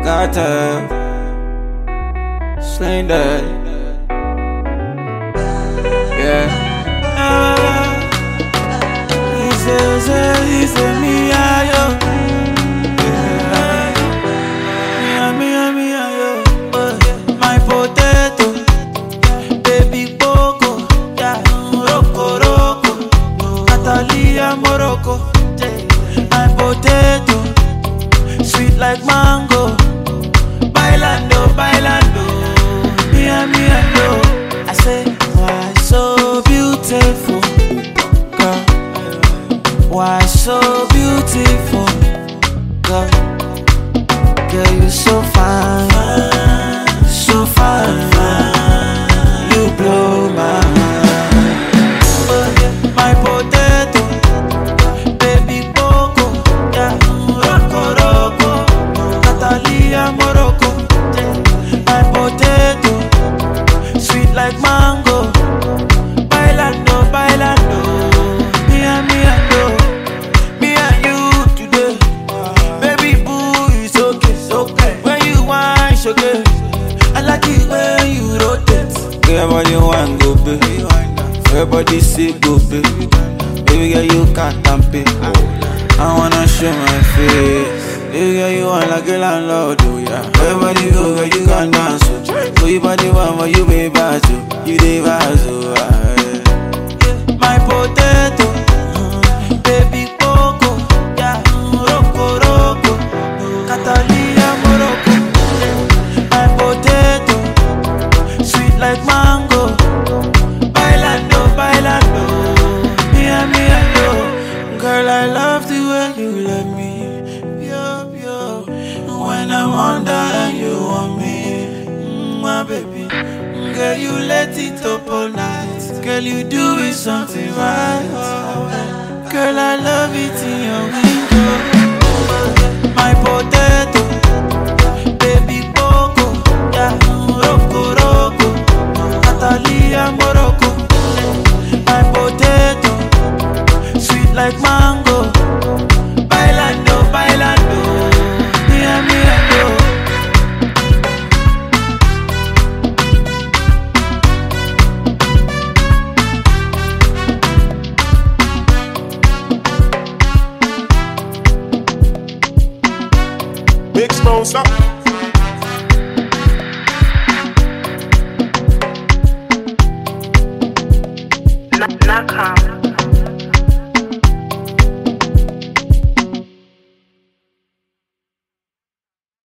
Gotta Slain that. Yeah. He say me yo. Me yo. My potato, baby Coco, yeah. Roko, Catalia Morocco. My potato, sweet like mango. Bailando, me and yo. I say, why so beautiful, girl? Why so beautiful, girl? Girl, you so fine, so fine. You blow my mind. My potato, baby Coco, yeah. Roko, Catalia Morocco. My potato, sweet like mango. Bailando, me and yo. Me and you today, baby boo, it's okay. When you want sugar, I like it when you rotate. Girl, body one go baby, everybody sick go baby. Baby girl, you can't pay. I wanna show my face. Baby girl, you want like a landlord, oh yeah. Everybody go, girl, you can dance, oh. So you body one, but you be bad, oh. You dey bad, oh yeah. My potato, baby Coco, yeah. Roko, Catalia Morocco. My potato, sweet like mango. Bailando, me and yo. Girl, I love the way you let me. When I'm under and you want me, my baby. Girl, you let it up all night. Girl, you do it something right. Girl, I love it in your window. My potato, baby Coco, yeah. Roko, Catalia Morocco. My potato, sweet like mango. Bailando. Big sponsor. Not calm.